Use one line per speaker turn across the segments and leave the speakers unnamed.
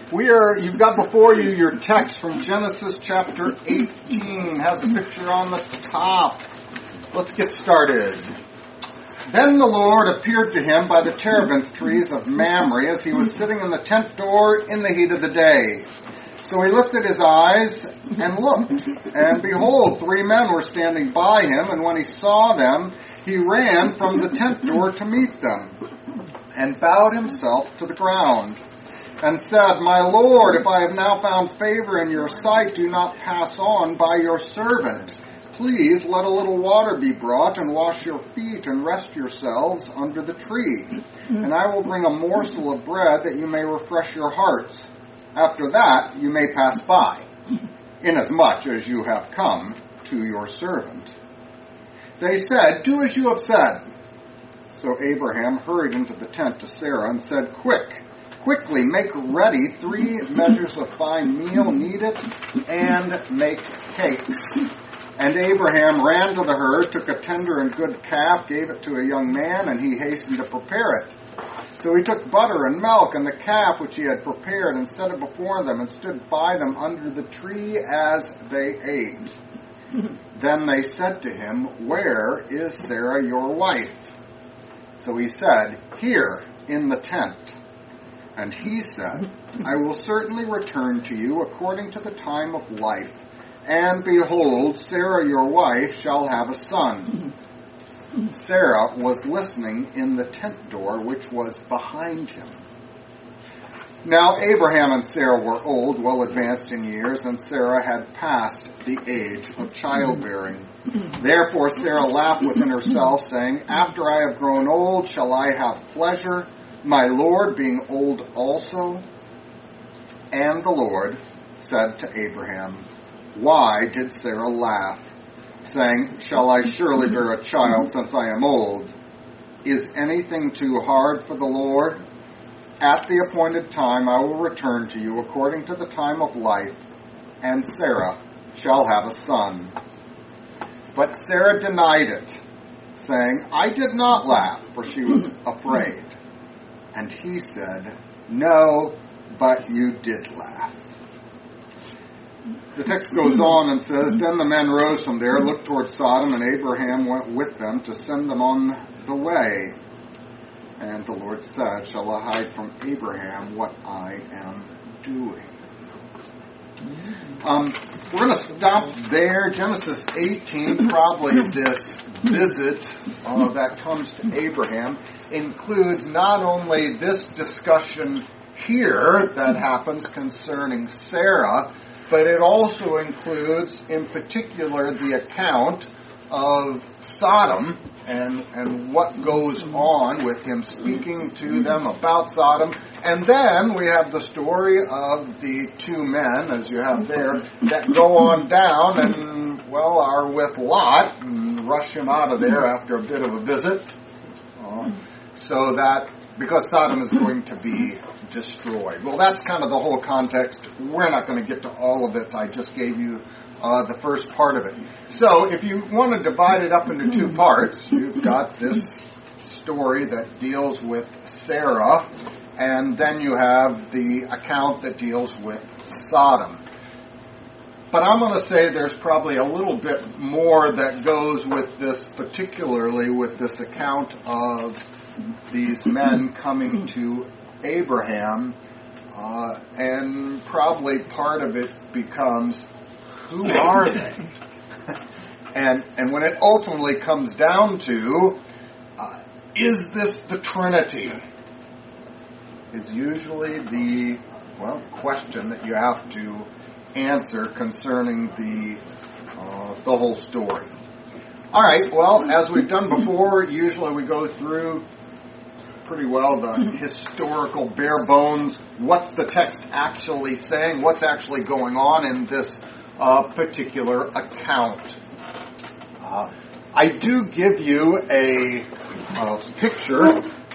You've got before you your text from Genesis chapter 18. Has a picture on the top. Let's get started. Then the Lord appeared to him by the terebinth trees of Mamre as he was sitting in the tent door in the heat of the day. So he lifted his eyes and looked, and behold, 3 men were standing by him, and when he saw them, he ran from the tent door to meet them, and bowed himself to the ground, and said, My Lord, if I have now found favor in your sight, do not pass on by your servant. Please let a little water be brought, and wash your feet, and rest yourselves under the tree. And I will bring a morsel of bread, that you may refresh your hearts. After that you may pass by, inasmuch as you have come to your servant. They said, Do as you have said. So Abraham hurried into the tent to Sarah and said, Quickly make ready 3 measures of fine meal, knead it, and make cakes. And Abraham ran to the herd, took a tender and good calf, gave it to a young man, and he hastened to prepare it. So he took butter and milk and the calf which he had prepared and set it before them and stood by them under the tree as they ate. Then they said to him, Where is Sarah your wife? So he said, Here in the tent. And he said, I will certainly return to you according to the time of life. And behold, Sarah your wife shall have a son. Sarah was listening in the tent door, which was behind him. Now Abraham and Sarah were old, well advanced in years, and Sarah had passed the age of childbearing. Therefore Sarah laughed within herself, saying, After I have grown old, shall I have pleasure, my Lord being old also? And the Lord said to Abraham, Why did Sarah laugh? Saying, Shall I surely bear a child since I am old? Is anything too hard for the Lord? At the appointed time I will return to you according to the time of life, and Sarah shall have a son. But Sarah denied it, saying, I did not laugh, for she was afraid. And he said, No, but you did laugh. The text goes on and says, Then the men rose from there, looked toward Sodom, and Abraham went with them to send them on the way. And the Lord said, Shall I hide from Abraham what I am doing? We're going to stop there. Genesis 18, probably this visit that comes to Abraham, includes not only this discussion here that happens concerning Sarah, but it also includes, in particular, the account of Sodom and what goes on with him speaking to them about Sodom. And then we have the story of the 2 men, as you have there, that go on down and, well, are with Lot and rush him out of there after a bit of a visit. So that, because Sodom is going to be destroyed. Well, that's kind of the whole context. We're not going to get to all of it. I just gave you the first part of it. So if you want to divide it up into 2 parts, you've got this story that deals with Sarah, and then you have the account that deals with Sodom. But I'm going to say there's probably a little bit more that goes with this, particularly with this account of these men coming to Abraham, and probably part of it becomes, who are they? and when it ultimately comes down to, is this the Trinity? Is usually the question that you have to answer concerning the whole story. All right, well, as we've done before, usually we go through pretty well the historical bare bones. What's the text actually saying? What's actually going on in this particular account? I do give you a picture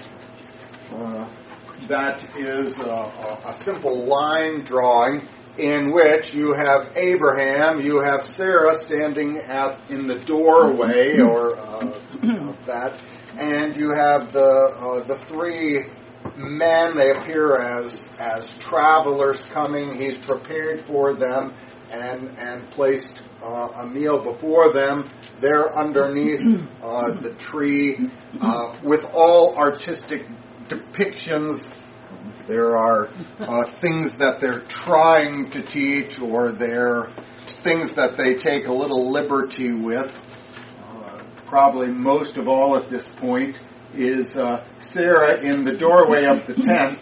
that is a simple line drawing in which you have Abraham, you have Sarah standing in the doorway of that, and you have the 3 men. They appear as travelers coming. He's prepared for them and placed a meal before them. They're underneath the tree with all artistic depictions. There are things that they're trying to teach, or they're things that they take a little liberty with. Probably most of all at this point is Sarah in the doorway of the tent.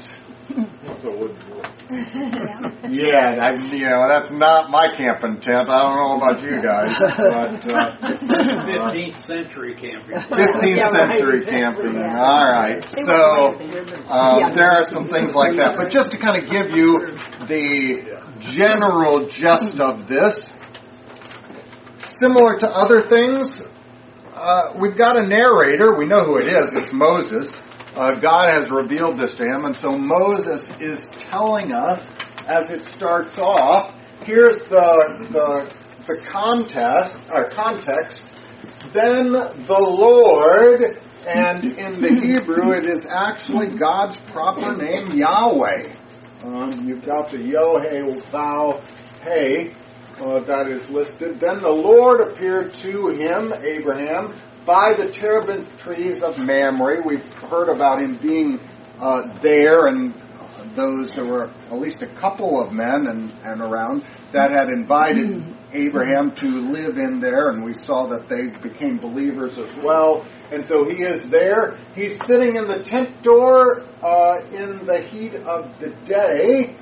Yeah, that's not my camping tent. I don't know about you guys, but
15th century camping.
15th century camping. All right. So there are some things like that, but just to kind of give you the general gist of this, similar to other things, we've got a narrator. We know who it is. It's Moses. God has revealed this to him, and so Moses is telling us as it starts off. Here's the context. Then the Lord, and in the Hebrew it is actually God's proper name, Yahweh. You've got the Yohe, Thou, Hey, that is listed. Then the Lord appeared to him, Abraham, by the terebinth trees of Mamre. We've heard about him being there, and there were at least a couple of men and around that had invited Abraham to live in there, and we saw that they became believers as well. And so he is there. He's sitting in the tent door in the heat of the day.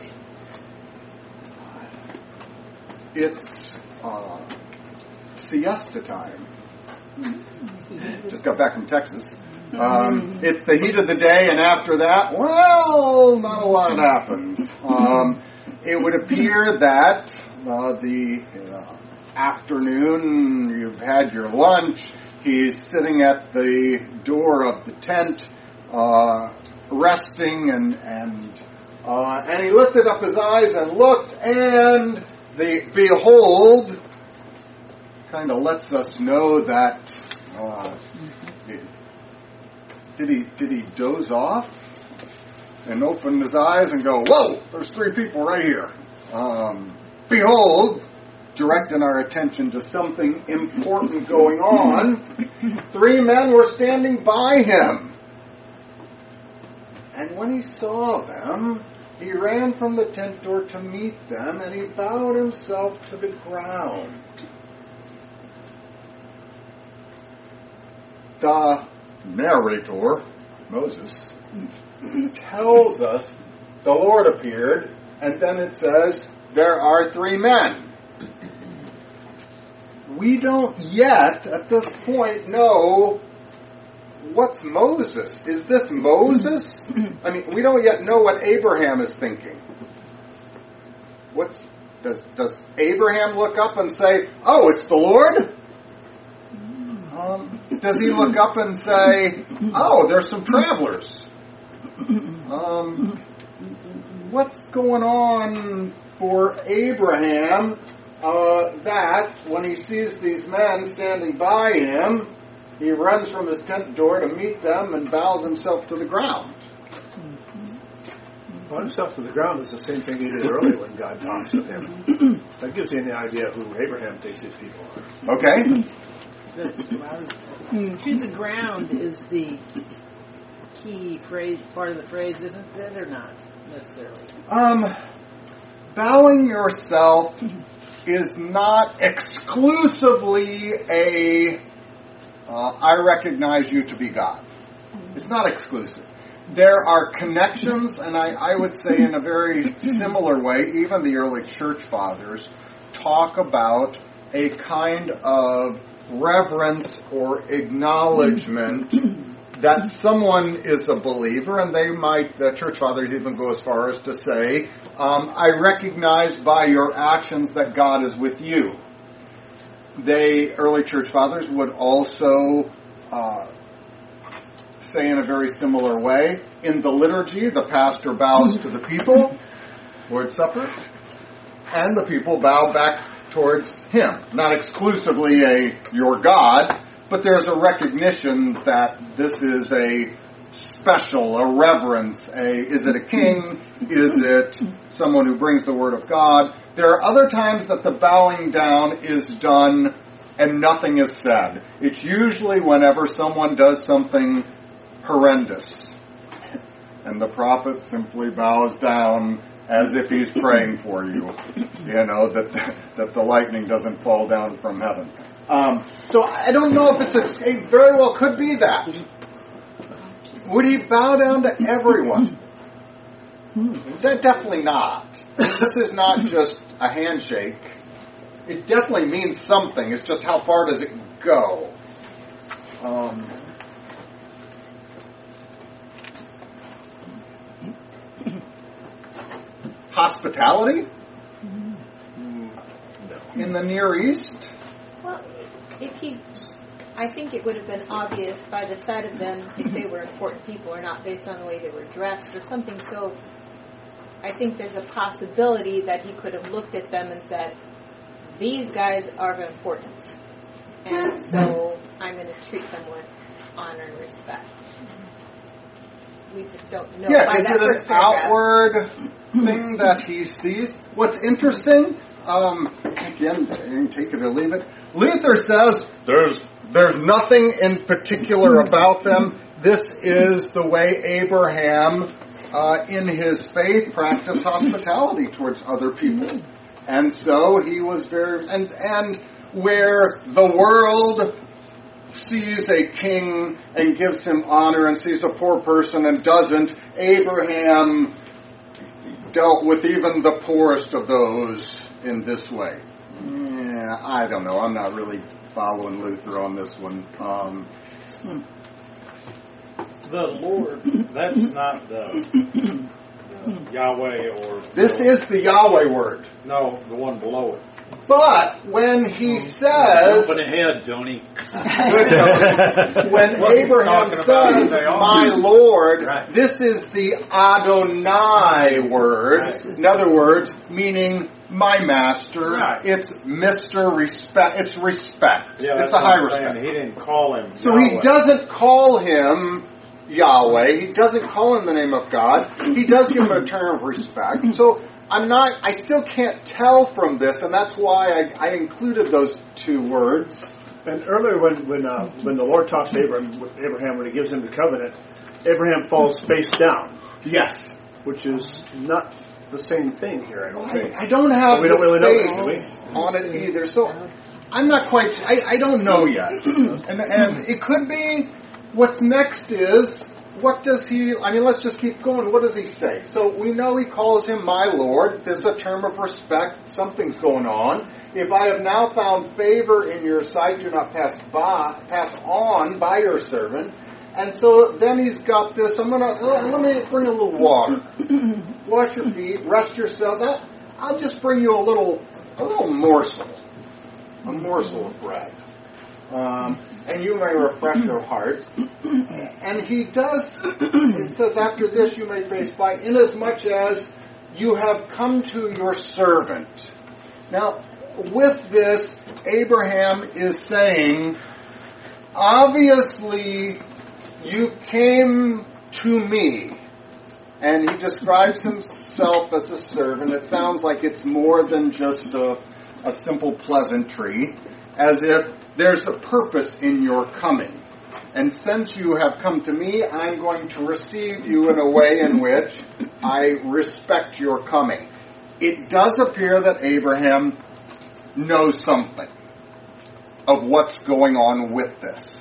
It's siesta time. Just got back from Texas. It's the heat of the day, and after that, well, not a lot happens. It would appear that the afternoon, you've had your lunch, he's sitting at the door of the tent, resting, and he lifted up his eyes and looked, and behold, kind of lets us know that did he doze off and open his eyes and go, whoa, there's three people right here. Behold, directing our attention to something important going on, three men were standing by him. And when he saw them, he ran from the tent door to meet them, and he bowed himself to the ground. The narrator, Moses, tells us the Lord appeared, and then it says, there are three men. We don't yet, at this point, know what's Moses. Is this Moses? I mean, we don't yet know what Abraham is thinking. Does Abraham look up and say, oh, it's the Lord? Does he look up and say, oh, there's some travelers? What's going on for Abraham that when he sees these men standing by him, he runs from his tent door to meet them and bows himself to the ground?
Bowing himself to the ground is the same thing he did earlier when God talks to him. That gives you an idea of who Abraham thinks his people are.
Okay.
To the ground is the key phrase, part of the phrase, isn't it, or not necessarily?
Bowing yourself is not exclusively I recognize you to be God. It's not exclusive. There are connections, and I would say in a very similar way, even the early church fathers talk about a kind of reverence or acknowledgement that someone is a believer, and the church fathers even go as far as to say, I recognize by your actions that God is with you. Early church fathers would also say in a very similar way, in the liturgy, the pastor bows to the people, Lord's Supper, and the people bow back towards him. Not exclusively your God, but there's a recognition that this is a special, a reverence, is it a king? Is it someone who brings the word of God? There are other times that the bowing down is done and nothing is said. It's usually whenever someone does something horrendous. And the prophet simply bows down as if he's praying for you. That the lightning doesn't fall down from heaven. So I don't know if it very well could be that. Would he bow down to everyone? Definitely not. This is not just a handshake. It definitely means something. It's just how far does it go? Hospitality? In the Near East?
Well, I think it would have been obvious by the sight of them if they were important people or not, based on the way they were dressed or something. So I think there's a possibility that he could have looked at them and said, these guys are of importance, and so I'm going to treat them with honor and respect. We just don't know.
Yeah, is it an outward thing that he sees? What's interesting, again, take it or leave it, Luther says there's nothing in particular about them. This is the way Abraham, in his faith, practiced hospitality towards other people. And so he was very... And where the world sees a king and gives him honor and sees a poor person and doesn't, Abraham dealt with even the poorest of those in this way. Yeah, I don't know. I'm not really following Luther on this one.
The Lord, that's not the Yahweh or...
This is the Yahweh word.
No, the one below it.
But when he says...
Open ahead, Tony.
When Abraham says, my Lord,
right.
This is the Adonai word.
Right.
In other words, meaning my master.
Right.
It's Mr. Respect. It's respect.
Yeah,
it's a high
what I'm
respect.
saying. He didn't call him
So
Yahweh.
he doesn't call him Yahweh. He doesn't call him the name of God. He does give him a term of respect. So I still can't tell from this, and that's why I included those two words.
And earlier when the Lord talks to Abraham, when he gives him the covenant, Abraham falls face down.
Yes.
Which is not the same thing here, I don't think.
I don't have
We don't really know
the
this,
space on it either, so I'm not quite... I don't know yet. And it could be... What's next is... What does he... let's just keep going. What does he say? So we know he calls him my Lord. There's a term of respect. Something's going on. If I have now found favor in your sight, do not pass on by your servant. And so then he's got this. Let me bring a little water. Wash your feet. Rest yourselves. I'll just bring you a little morsel. A morsel of bread. And you may refresh your hearts. And he says, after this you may face by, inasmuch as you have come to your servant. Now, with this, Abraham is saying, obviously, you came to me. And he describes himself as a servant. It sounds like it's more than just a simple pleasantry, as if there's a purpose in your coming. And since you have come to me, I'm going to receive you in a way in which I respect your coming. It does appear that Abraham knows something of what's going on with this.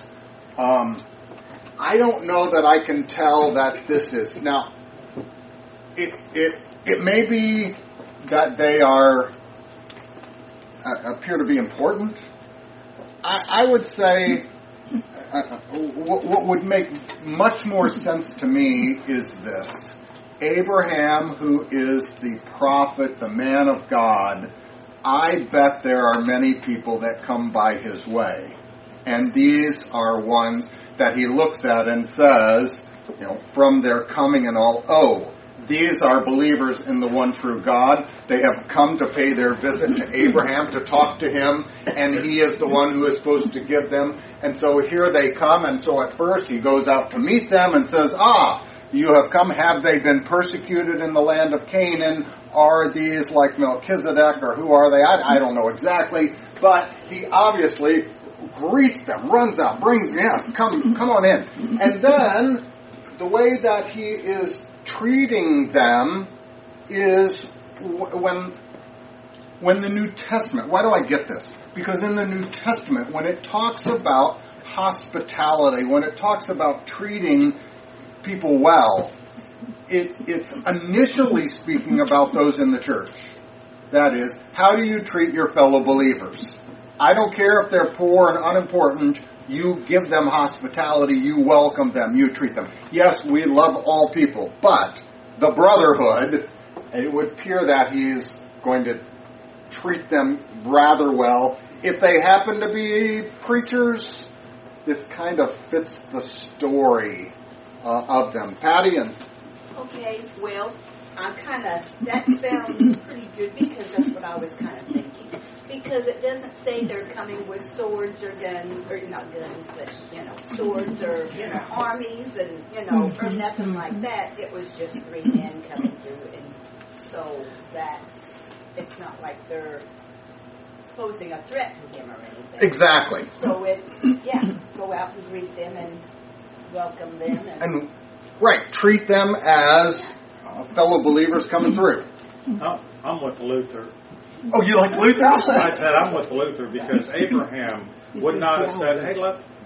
I don't know that I can tell that this is... Now, it may be that they appear to be important. I would say what would make much more sense to me is this. Abraham, who is the prophet, the man of God, I bet there are many people that come by his way. And these are ones that he looks at and says, from their coming and all, these are believers in the one true God. They have come to pay their visit to Abraham, to talk to him, and he is the one who is supposed to give them. And so here they come, and so at first he goes out to meet them and says, you have come. Have they been persecuted in the land of Canaan? Are these like Melchizedek, or who are they? I don't know exactly, but he obviously greets them, runs out, brings, yes, come on in. And then the way that he is treating them is when the New Testament, why do I get this? Because in the New Testament, when it talks about hospitality, when it talks about treating people well, it's initially speaking about those in the church. That is, how do you treat your fellow believers? I don't care if they're poor and unimportant. You give them hospitality, you welcome them, you treat them. Yes, we love all people, but the brotherhood, it would appear that he's going to treat them rather well. If they happen to be preachers, this kind of fits the story of them. Patty and...
Okay, well, that sounds pretty good, because that's what I was kind of thinking. Because it doesn't say they're coming with swords or guns, or not guns, but, swords or, armies and, or nothing like that. It was just 3 men coming through, and so it's not like they're posing a threat to him or anything.
Exactly.
So go out and greet them and welcome them.
And right, treat them as fellow believers coming through.
I'm with Luther.
Oh, you like Luther?
I said I'm with Luther because Abraham would not have said, hey,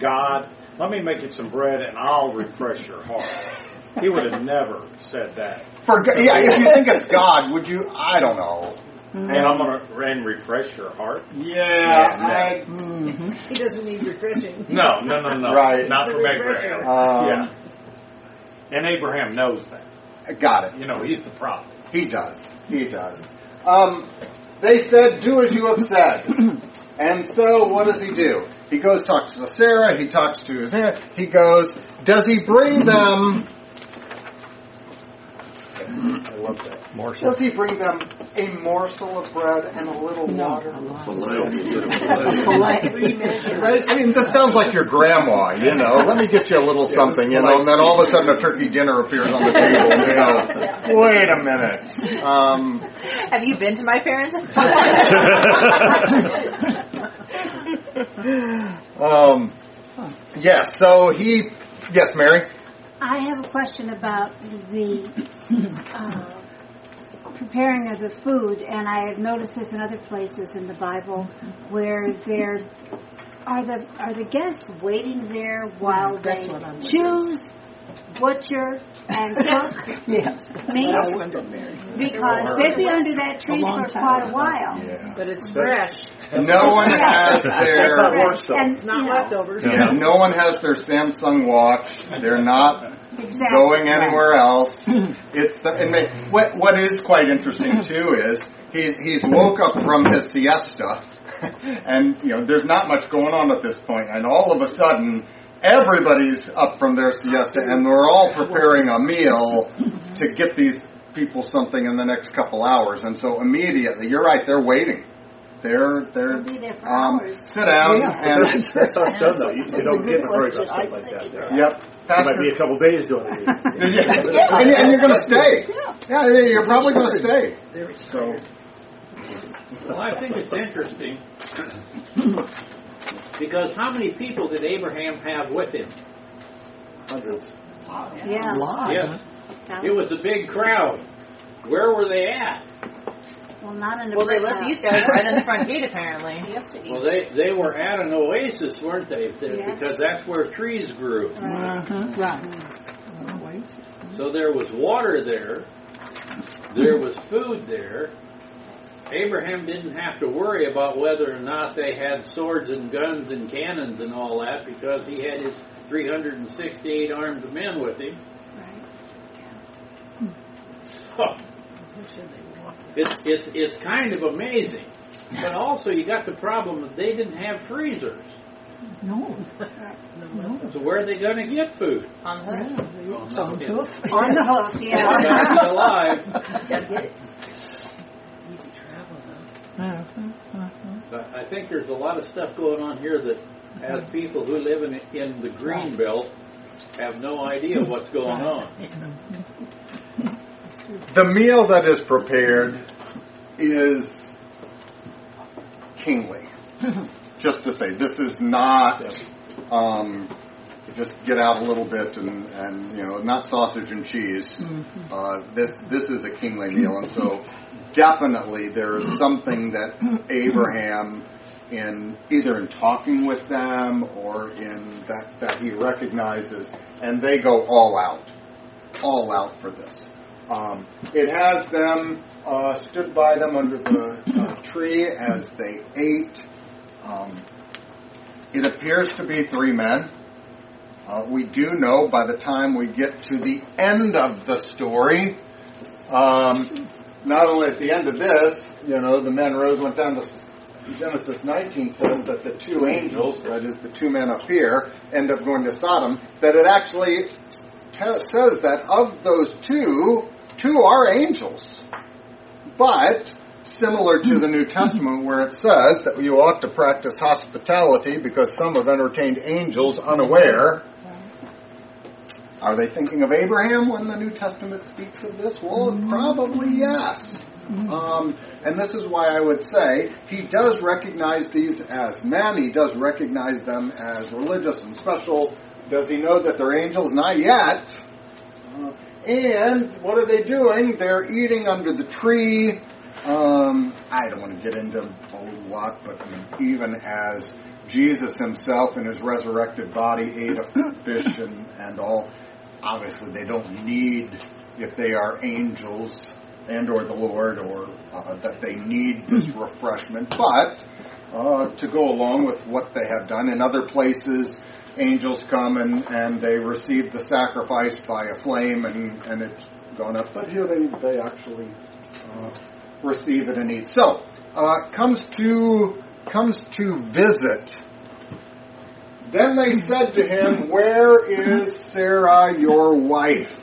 let me make you some bread and I'll refresh your heart. He would have never said that.
If you think it's God, would you? I don't know.
And I'm going to refresh your heart?
Yeah.
He doesn't need refreshing.
No.
Right.
Not from Abraham. And Abraham knows that.
Got it.
He's the prophet.
He does. They said, do as you have said. And so what does he do? He goes, talks to Sarah, he talks to his hand, he goes, does he bring them...
I love that.
Does he bring them a morsel of bread and a little water? Right? I mean, this sounds like your grandma, Let me get you a little something, and then all of a sudden a turkey dinner appears on the table, Wait a minute.
Have you been to my parents'
Yes, Mary?
I have a question about the preparing of the food, and I have noticed this in other places in the Bible where are the guests waiting there while they choose, butcher, and cook meat? Because they'd be under that tree for quite a while.
Yeah.
But it's fresh.
No one has their...
That's not work stuff.
It's not leftovers.
No one has their Samsung watch. They're not going anywhere else. What is quite interesting too is he's woke up from his siesta, and there's not much going on at this point, and all of a sudden everybody's up from their siesta, and we're all preparing a meal to get these people something in the next couple hours, and so immediately, you're right, they're waiting. They'll
be there for hours.
Sit down and
that's how it's done, though. You don't get very much stuff like that there.
Yep.
It might be a couple days doing it.
And you're going to stay. Yeah, you're probably going to stay. So.
Well, I think it's interesting because how many people did Abraham have with him?
Hundreds.
Yeah.
Yes. It was a big crowd. Where were they at?
Well, not in the
they let these guys right in the front gate, apparently.
Well, they were at an oasis, weren't they?
Yes.
Because that's where trees grew.
Right.
So there was water there. There was food there. Abraham didn't have to worry about whether or not they had swords and guns and cannons and all that because he had his 368 armed men with him.
Right.
So, it's kind of amazing. But also you got the problem that they didn't have freezers.
No.
So where are they going to get food?
On the hoof.
On the hoof.
On the hoof, yeah.
Back alive.
Gotta get it. Easy travel, though.
But I think there's a lot of stuff going on here that, as people who live in the green belt, have no idea what's going on.
The meal that is prepared is kingly. Just to say, this is not just get out a little bit and not sausage and cheese. This is a kingly meal, and so definitely there is something that Abraham, in either in talking with them or in that he recognizes, and they go all out for this. It has them stood by them under the tree as they ate. It appears to be 3 men. We do know by the time we get to the end of the story, not only at the end of this, the men rose, went down to Genesis 19 says that the 2 angels, that is the 2 men up here, end up going to Sodom, that it actually says that of those 2 are angels. But similar to the New Testament where it says that you ought to practice hospitality because some have entertained angels unaware. Are they thinking of Abraham when the New Testament speaks of this? Well, probably yes. And this is why I would say he does recognize these as men. He does recognize them as religious and special. Does he know that they're angels? Not yet. And what are they doing? They're eating under the tree. I don't want to get into a whole lot, but even as Jesus himself in his resurrected body ate a fish and all, obviously they don't need, if they are angels and or the Lord, or that they need this refreshment, but to go along with what they have done. In other places, angels come and they receive the sacrifice by a flame and it's gone up, but here they actually receive it and eat. So, comes to visit. Then they said to him, "Where is Sarah your wife?"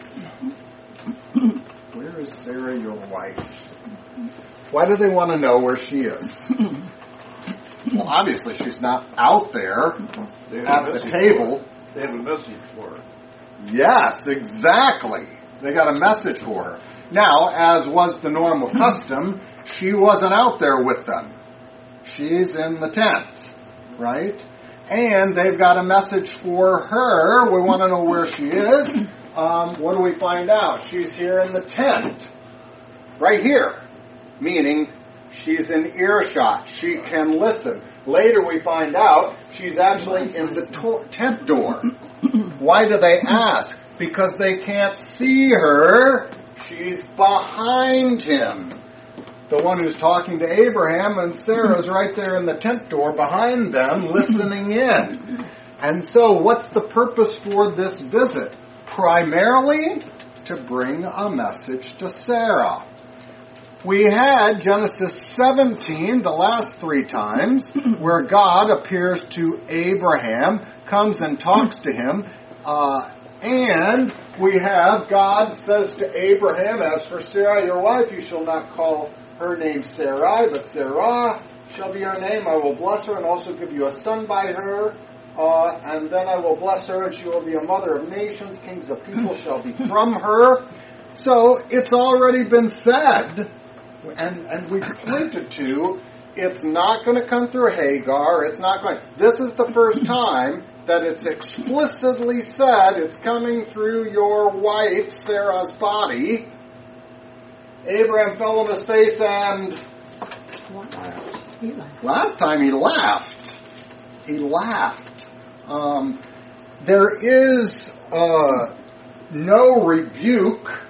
Where is Sarah your wife? Why do they want to know where she is? Well, obviously she's not out there at the table.
They have a message for her.
Yes, exactly. They got a message for her. Now, as was the normal custom, she wasn't out there with them. She's in the tent, right? And they've got a message for her. We want to know where she is. What do we find out? She's here in the tent. Right here. Meaning, she's in earshot. She can listen. Later we find out she's actually in the tent door. Why do they ask? Because they can't see her. She's behind him. The one who's talking to Abraham, and Sarah's right there in the tent door behind them, listening in. And so, what's the purpose for this visit? Primarily, to bring a message to Sarah. We had Genesis 17, the last 3 times, where God appears to Abraham, comes and talks to him, and we have God says to Abraham, "As for Sarah your wife, you shall not call her name Sarai, but Sarah shall be her name. I will bless her and also give you a son by her. And then I will bless her, and she will be a mother of nations. Kings of people shall be from her." So it's already been said, and we pointed to, it's not going to come through Hagar. It's not going. This is the first time that it's explicitly said it's coming through your wife, Sarah's body. Abraham fell on his face and last time he laughed. He laughed. There is no rebuke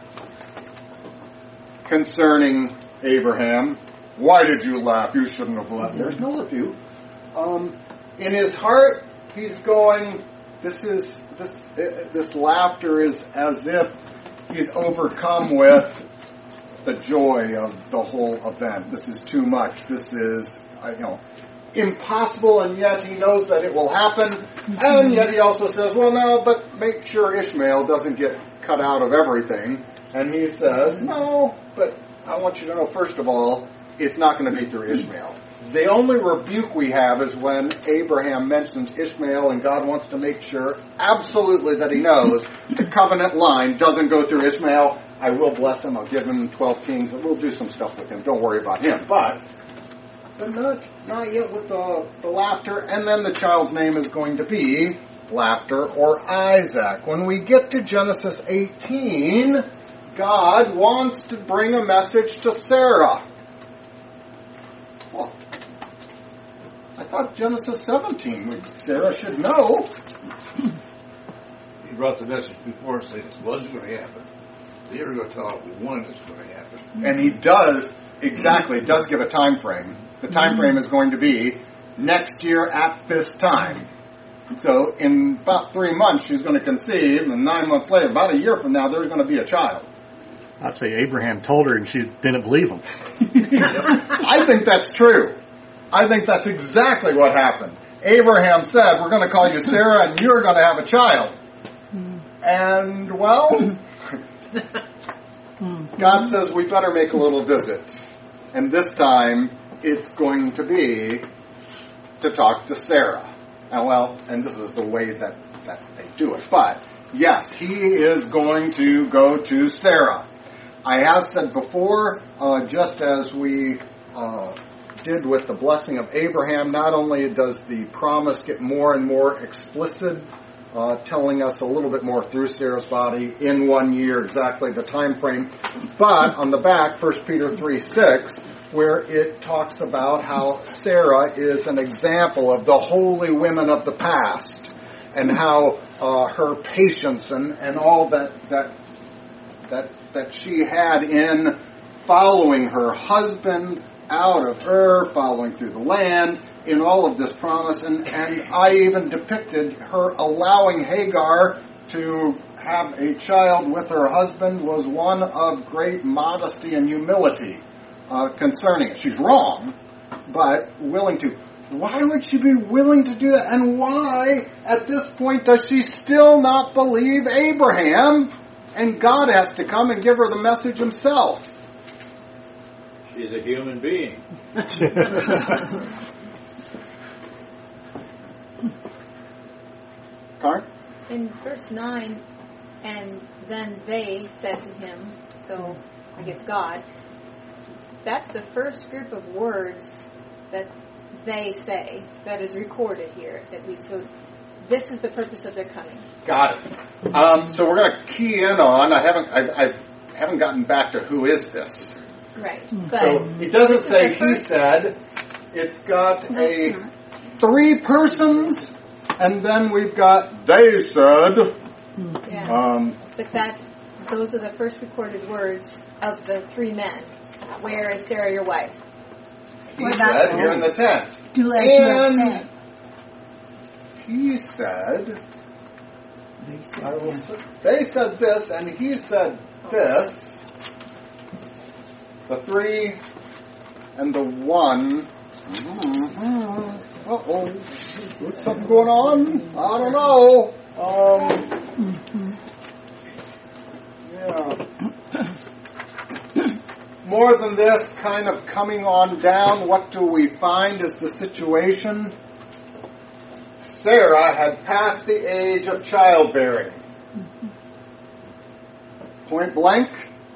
concerning Abraham. Why did you laugh? You shouldn't have laughed. There's no rebuke. In his heart, he's going, this laughter is as if he's overcome with the joy of the whole event. This is too much. This is, impossible, and yet he knows that it will happen. And yet he also says, well, no, but make sure Ishmael doesn't get cut out of everything. And he says, no, but I want you to know, first of all, it's not going to be through Ishmael. The only rebuke we have is when Abraham mentions Ishmael, and God wants to make sure absolutely that he knows the covenant line doesn't go through Ishmael. I will bless him. I'll give him 12 kings, and we'll do some stuff with him. Don't worry about him. But not yet with the laughter. And then the child's name is going to be Laughter or Isaac. When we get to Genesis 18, God wants to bring a message to Sarah. Well, I thought Genesis 17, Sarah should know.
He brought the message before and said it wasn't going to happen. They were going to tell it when it's going to happen.
And he does give a time frame. The time frame is going to be next year at this time. So in about 3 months she's going to conceive, and 9 months later, about a year from now, there's going to be a child.
I'd say Abraham told her and she didn't believe him.
I think that's true. I think that's exactly what happened. Abraham said, we're going to call you Sarah and you're going to have a child. And, well, God says we better make a little visit. And this time it's going to be to talk to Sarah. And this is the way that they do it. But, yes, he is going to go to Sarah. I have said before, just as we did with the blessing of Abraham, not only does the promise get more and more explicit, telling us a little bit more through Sarah's body in 1 year, exactly the time frame, but on the back, 1 Peter 3:6, where it talks about how Sarah is an example of the holy women of the past, and how her patience and all that she had in following her husband out of Ur, following through the land, in all of this promise, and I even depicted her allowing Hagar to have a child with her husband was one of great modesty and humility concerning it. She's wrong, but willing to. Why would she be willing to do that? And why, at this point, does she still not believe Abraham? And God has to come and give her the message himself.
She's a human being.
Karen?
In verse 9, and then they said to him, so I guess God, that's the first group of words that they say that is recorded here, at least. So this is the purpose of their coming.
Got it. So we're going to key in on. I haven't gotten back to who is this.
Right.
But so it doesn't say he said. It's got three persons, and then we've got they said.
Yeah. But those are the first recorded words of the three men. Where is Sarah, your wife?
He said here in the tent. And he said, they said this, and he said this. The three and the one. Uh-oh. What's something going on? I don't know. Yeah. More than this, kind of coming on down, what do we find is the situation? Sarah had passed the age of childbearing. Point blank.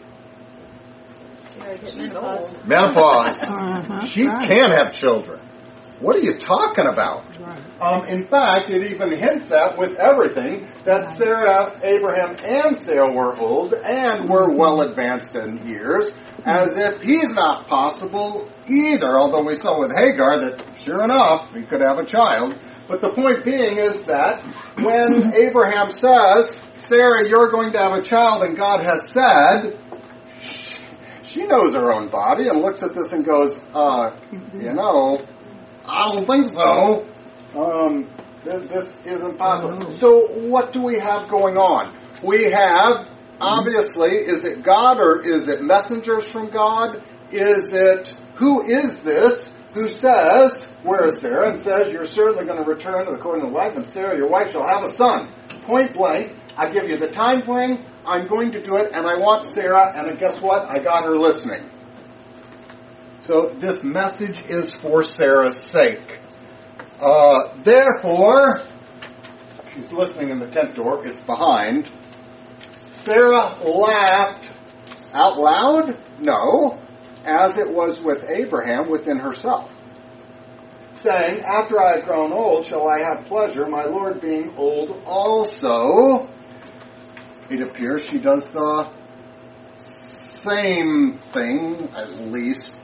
Menopause. She can't have children. What are you talking about? In fact, it even hints at, with everything, that Sarah, Abraham, and Sarah were old and were well advanced in years, as if he's not possible either, although we saw with Hagar that, sure enough, he could have a child. But the point being is that when Abraham says, Sarah, you're going to have a child, and God has said, she knows her own body and looks at this and goes, I don't think so. This isn't possible. So what do we have going on? We have, obviously, is it God or is it messengers from God? Who is this? who says, where is Sarah, and says, you're certainly going to return according to life, and Sarah, your wife, shall have a son. Point blank, I give you the time frame, I'm going to do it, and I want Sarah, and guess what? I got her listening. So this message is for Sarah's sake. Therefore, she's listening in the tent door, it's behind. Sarah laughed out loud? No, as it was with Abraham within herself, saying, after I have grown old, shall I have pleasure, my Lord being old also. It appears she does the same thing, at least,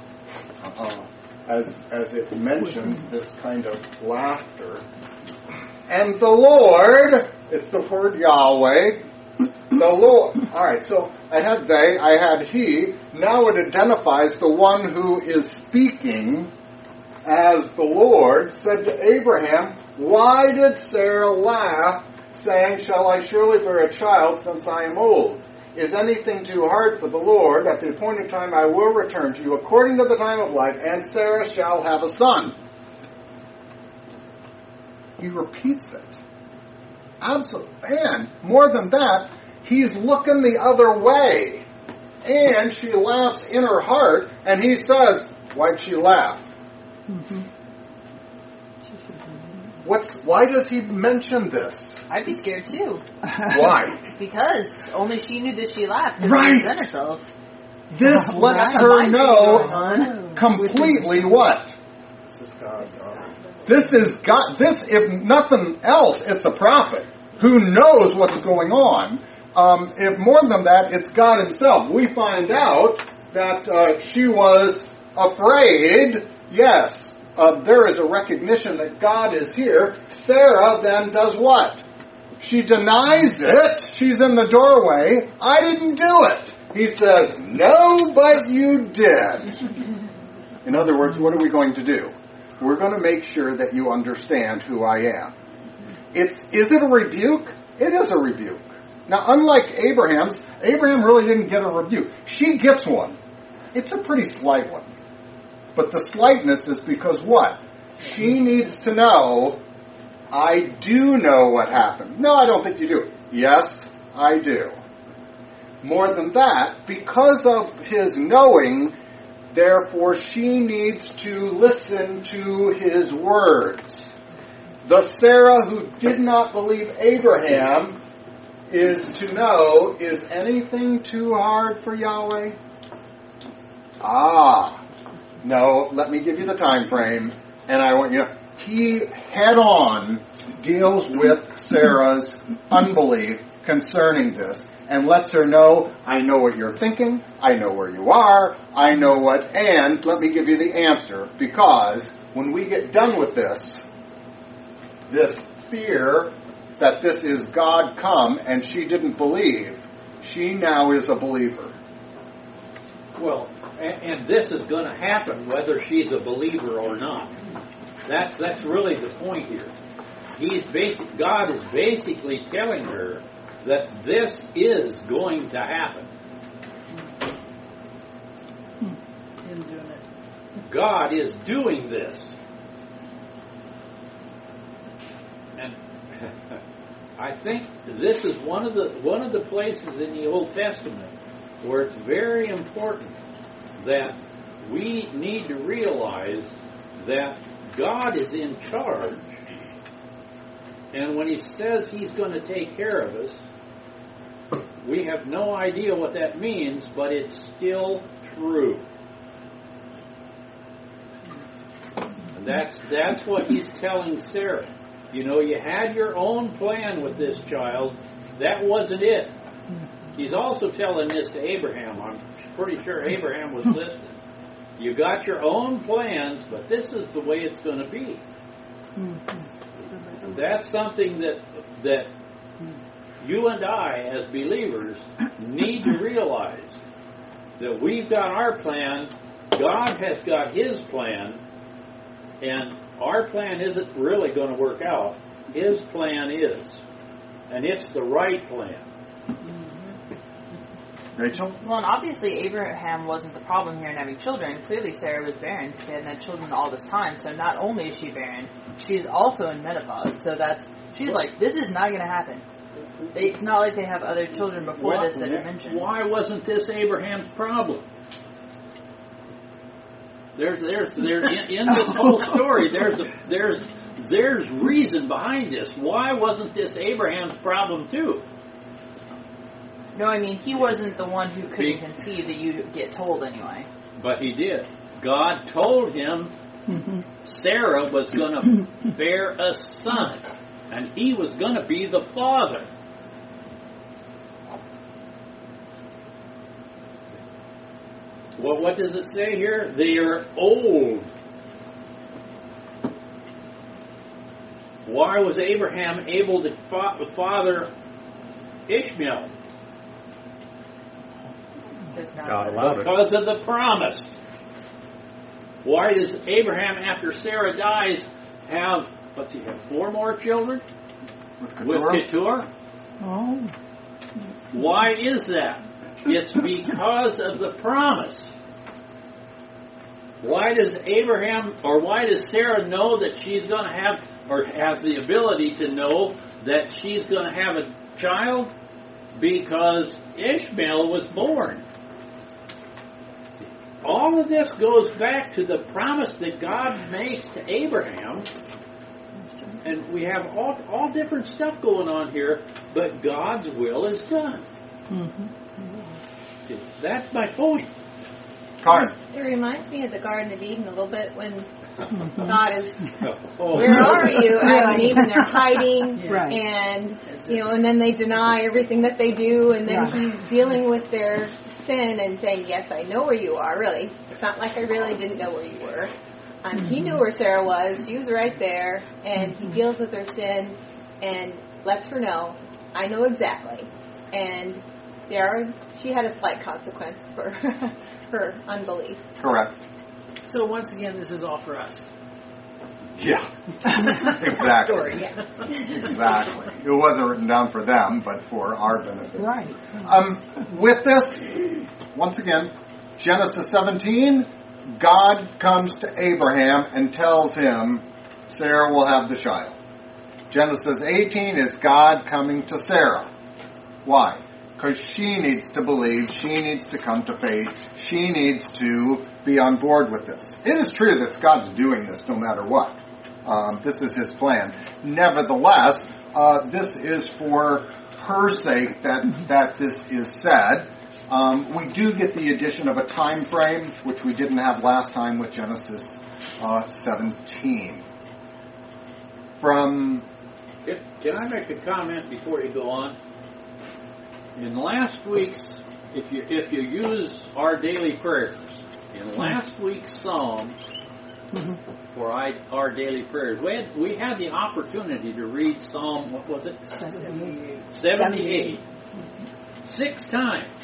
as it mentions this kind of laughter. And the Lord, it's the word Yahweh, the Lord. All right, so I had they, I had he. Now it identifies the one who is speaking as the Lord said to Abraham, why did Sarah laugh, saying, shall I surely bear a child since I am old? Is anything too hard for the Lord? At the appointed time I will return to you according to the time of life, and Sarah shall have a son. He repeats it. Absolutely. And more than that, he's looking the other way. And she laughs in her heart, and he says, why'd she laugh?
Mm-hmm.
Why does he mention this?
I'd be scared too.
Why?
Because only she knew that she laughed.
Right.
She present herself.
This lets her know completely what?
This is God.
This is God. This, if nothing else, it's a prophet who knows what's going on. If more than that, it's God himself. We find out that she was afraid. Yes, there is a recognition that God is here. Sarah then does what? She denies it. She's in the doorway. I didn't do it. He says, no, but you did. In other words, what are we going to do? We're going to make sure that you understand who I am. Is it a rebuke? It is a rebuke. Now, unlike Abraham's, Abraham really didn't get a rebuke. She gets one. It's a pretty slight one. But the slightness is because what? She needs to know, I do know what happened. No, I don't think you do. Yes, I do. More than that, because of his knowing, therefore she needs to listen to his words. The Sarah who did not believe Abraham is to know, is anything too hard for Yahweh? No, let me give you the time frame, and I want you to, he head-on deals with Sarah's unbelief concerning this, and lets her know, I know what you're thinking, I know where you are, I know what, and let me give you the answer, because when we get done with this fear that this is God come, and she didn't believe, she now is a believer.
Well, and this is going to happen whether she's a believer or not. That's really the point here. God is basically telling her that this is going to happen. God is doing this. And I think this is one of the places in the Old Testament where it's very important that we need to realize that God is in charge, and when he says he's going to take care of us, we have no idea what that means, but it's still true. And that's what he's telling Sarah. You know, you had your own plan with this child. That wasn't it. He's also telling this to Abraham. I'm pretty sure Abraham was listening. You got your own plans, but this is the way it's going to be. That's something that you and I, as believers, need to realize. That we've got our plan, God has got his plan, and our plan isn't really going to work out. His plan is. And it's the right plan.
Rachel?
Well, and obviously Abraham wasn't the problem here in having children. Clearly Sarah was barren because they hadn't had children all this time. So not only is she barren, she's also in menopause. So she's like, this is not going to happen. It's not like they have other children before this that are mentioned.
Why wasn't this Abraham's problem? There's in this whole story, there's reason behind this. Why wasn't this Abraham's problem too?
No, I mean, he wasn't the one who couldn't conceive that you get told anyway.
But he did. God told him Sarah was going to bear a son, and he was going to be the father. Well, what does it say here? They are old. Why was Abraham able to father Ishmael?
God allowed it.
Because of the promise. Why does Abraham, after Sarah dies, have 4 more children? With Keturah?
Oh.
Why is that? It's because of the promise. Why does Sarah know that she's going to have, or has the ability to know that she's going to have a child? Because Ishmael was born. All of this goes back to the promise that God makes to Abraham. And we have all different stuff going on here, but God's will is done. That's my point.
Karen.
It reminds me of the Garden of Eden a little bit when God is, where are you? Adam and Eve, and they're hiding, and and then they deny everything that they do, and then He's dealing with their sin and saying, yes, I know where you are, really. It's not like I really didn't know where you were. He knew where Sarah was. She was right there, and He deals with her sin and lets her know, I know exactly. And she had a slight consequence for her unbelief.
Correct.
So once again, this is all for us.
Yeah. Exactly.
Story, yeah.
Exactly. It wasn't written down for them, but for our benefit.
Right.
With this, once again, Genesis 17, God comes to Abraham and tells him Sarah will have the child. Genesis 18 is God coming to Sarah. Why? Because she needs to believe, she needs to come to faith, she needs to be on board with this. It is true that God's doing this no matter what. This is His plan. Nevertheless, this is for her sake that this is said. We do get the addition of a time frame, which we didn't have last time with Genesis 17.
Can I make a comment before you go on? In last week's, if you use our daily prayers, in last week's Psalms, for our daily prayers, we had the opportunity to read Psalm, what was it? 78. 6 times.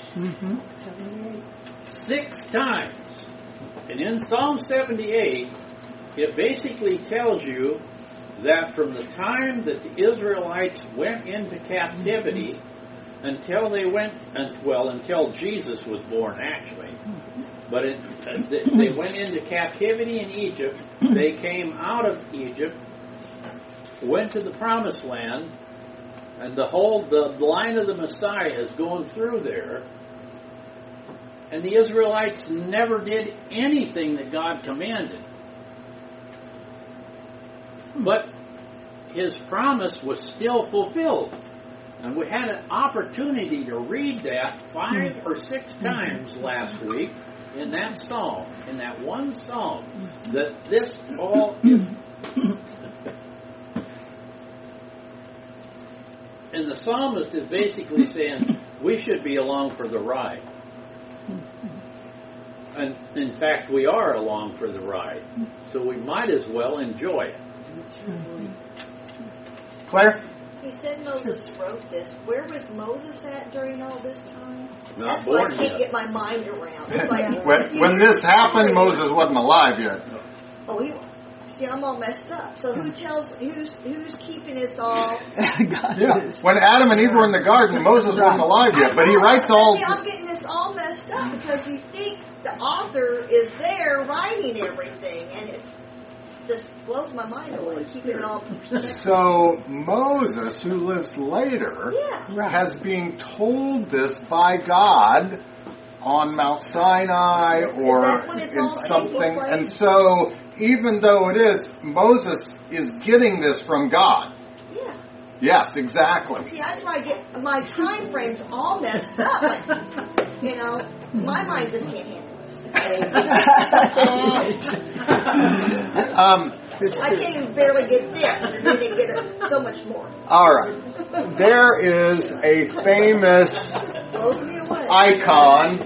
6 times. And in Psalm 78, it basically tells you that from the time that the Israelites went into captivity until Jesus was born, actually. But they went into captivity in Egypt. They came out of Egypt, went to the Promised Land, and the line of the Messiah is going through there. And the Israelites never did anything that God commanded. But His promise was still fulfilled. And we had an opportunity to read that 5 or 6 times last week in that psalm, in that one psalm, that this all is. And the psalmist is basically saying we should be along for the ride. And in fact, we are along for the ride. So we might as well enjoy it.
Claire?
He said Moses wrote this. Where was Moses at during all this time?
Not
That's
born
what I can't
yet.
get my mind around. It's like,
when this happened, Moses wasn't alive yet.
Oh, see, I'm all messed up. So who's keeping us all?
Yeah. When Adam and Eve were in the garden, Moses wasn't alive yet, but he writes all.
See, I'm getting this it's all messed up because you think the author is there writing everything, and it just blows my mind away, keeping it all.
So Moses, who lives later, has been told this by God on Mount Sinai or in something. And so even though it is, Moses is getting this from God.
Yeah.
Yes, exactly.
See, that's why I get my time frames all messed up. Like, my mind just can't handle this. I can't even barely get this, and then they get so much more.
All right. There is a famous icon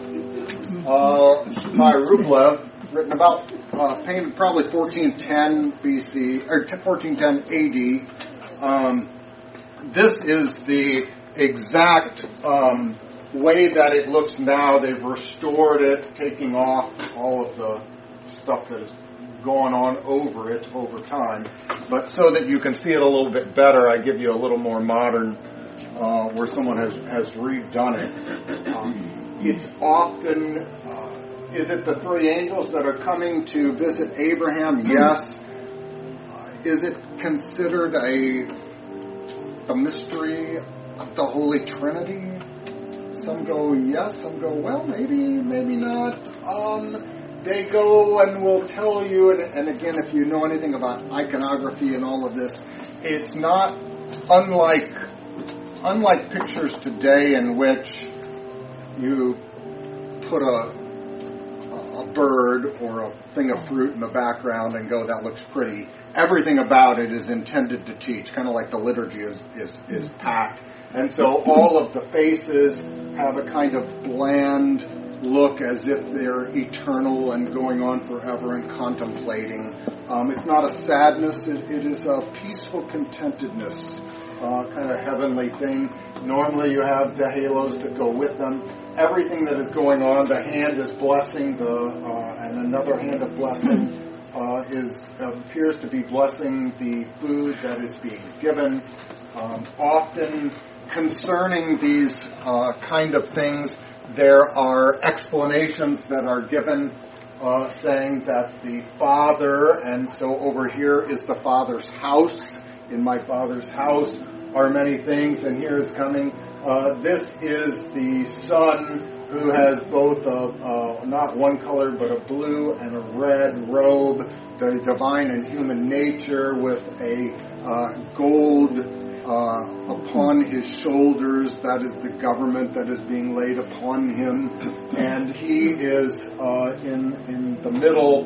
by Rublev, written about, painted probably 1410 BC, or 1410 AD. This is the exact way that it looks now. They've restored it, taking off all of the stuff that has gone on over it over time. But so that you can see it a little bit better, I give you a little more modern, where someone has redone it. It's often, is it the three angels that are coming to visit Abraham? Yes. Is it considered a mystery of the Holy Trinity? Some go yes, some go well, maybe not. They go and will tell you, and again, if you know anything about iconography and all of this, it's not unlike pictures today in which you put a bird or a thing of fruit in the background and go, that looks pretty. Everything about it is intended to teach, kind of like the liturgy is packed. And so all of the faces have a kind of bland look as if they're eternal and going on forever and contemplating. It's not a sadness, it is a peaceful contentedness, kind of heavenly thing. Normally you have the halos that go with them. Everything that is going on, the hand is blessing, and another hand of blessing appears to be blessing the food that is being given. Often concerning these kind of things, there are explanations that are given saying that the Father, and so over here is the Father's house. In my Father's house are many things, and here is coming. This is the Son who has both not one color, but a blue and a red robe, the divine and human nature with a gold upon his shoulders. That is the government that is being laid upon him, and he is in the middle.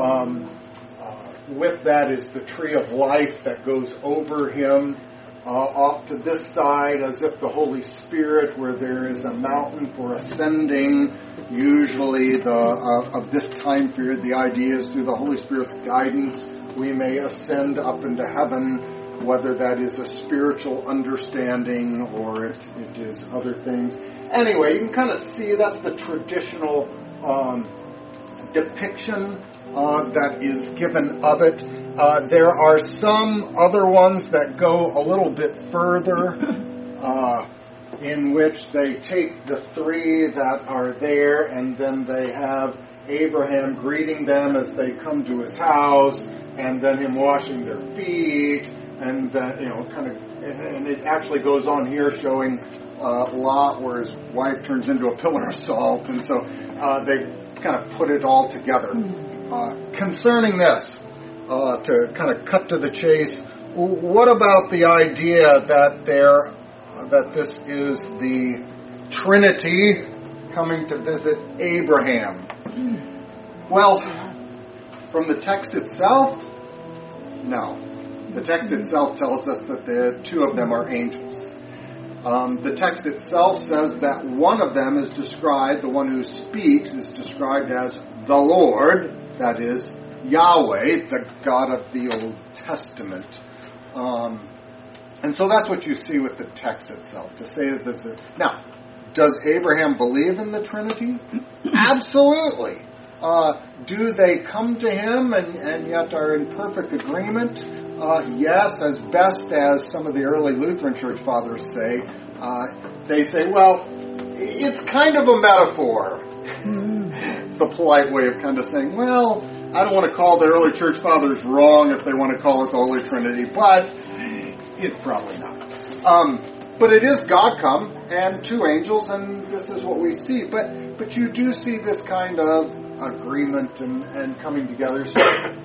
With that is the tree of life that goes over him. Off to this side, as if the Holy Spirit, where there is a mountain for ascending. Usually, of this time period, the idea is through the Holy Spirit's guidance, we may ascend up into heaven. Whether that is a spiritual understanding or it is other things. Anyway, you can kind of see that's the traditional depiction that is given of it. There are some other ones that go a little bit further, in which they take the three that are there, and then they have Abraham greeting them as they come to his house, and then him washing their feet. And and it actually goes on here showing Lot, where his wife turns into a pillar of salt, and so they kind of put it all together. Concerning this, to kind of cut to the chase, what about the idea that this is the Trinity coming to visit Abraham? Well, from the text itself, no. The text itself tells us that the two of them are angels. The text itself says that one of them is described, the one who speaks is described as the Lord, that is, Yahweh, the God of the Old Testament. And so that's what you see with the text itself, to say that this is... Now, does Abraham believe in the Trinity? Absolutely. Do they come to him and yet are in perfect agreement? Yes, as best as some of the early Lutheran church fathers say. They say, well, it's kind of a metaphor. It's the polite way of kind of saying, well, I don't want to call the early church fathers wrong if they want to call it the Holy Trinity, but it's probably not. But it is God come and two angels, and this is what we see. But you do see this kind of agreement and coming together. So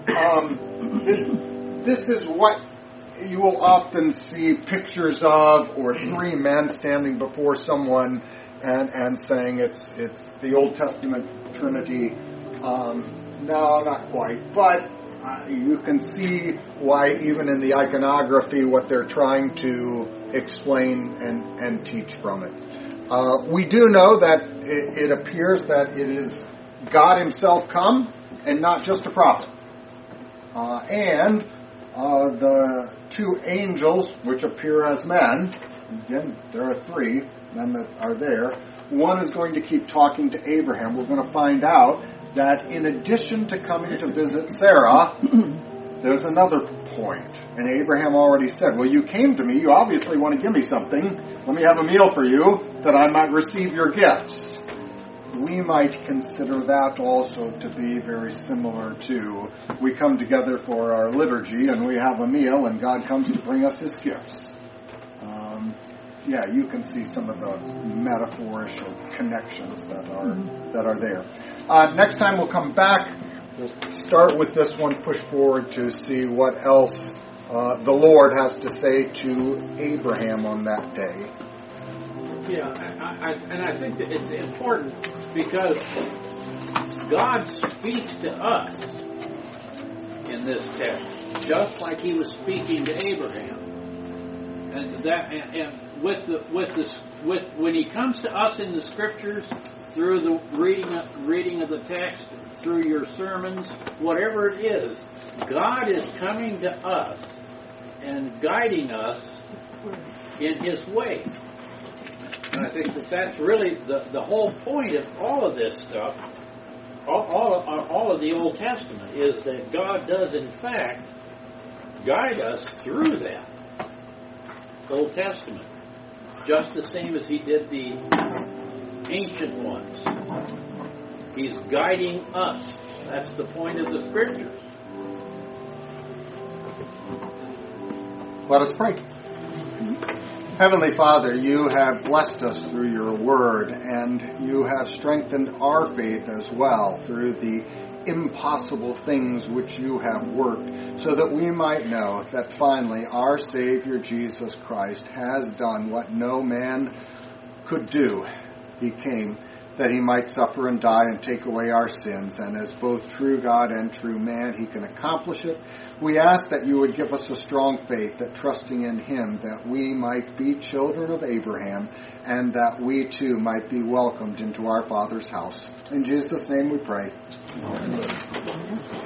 this is what you will often see pictures of, or three men standing before someone and saying it's the Old Testament Trinity. No, not quite. But you can see why even in the iconography what they're trying to explain and teach from it. We do know that it appears that it is God himself come and not just a prophet. And the two angels, which appear as men, again, there are three men that are there. One is going to keep talking to Abraham. We're going to find out that in addition to coming to visit Sarah, there's another point. And Abraham already said, well, you came to me. You obviously want to give me something. Let me have a meal for you that I might receive your gifts. We might consider that also to be very similar to we come together for our liturgy and we have a meal and God comes to bring us his gifts. You can see some of the metaphorical connections that are there. Next time we'll come back. We'll start with this one, push forward to see what else the Lord has to say to Abraham on that day.
Yeah, I think that it's important because God speaks to us in this text, just like he was speaking to Abraham. And when he comes to us in the scriptures, through the reading of the text, through your sermons, whatever it is, God is coming to us and guiding us in his way. And I think that's really the whole point of all of this stuff, all of the Old Testament, is that God does in fact guide us through that Old Testament, just the same as he did the ancient ones. He's guiding us. That's the point of the scriptures.
Let us pray. Heavenly Father, you have blessed us through your word, and you have strengthened our faith as well through the impossible things which you have worked, so that we might know that finally our Savior Jesus Christ has done what no man could do. He came that he might suffer and die and take away our sins, and as both true God and true man, he can accomplish it. We ask that you would give us a strong faith, that trusting in him, that we might be children of Abraham, and that we too might be welcomed into our Father's house. In Jesus' name we pray. Amen.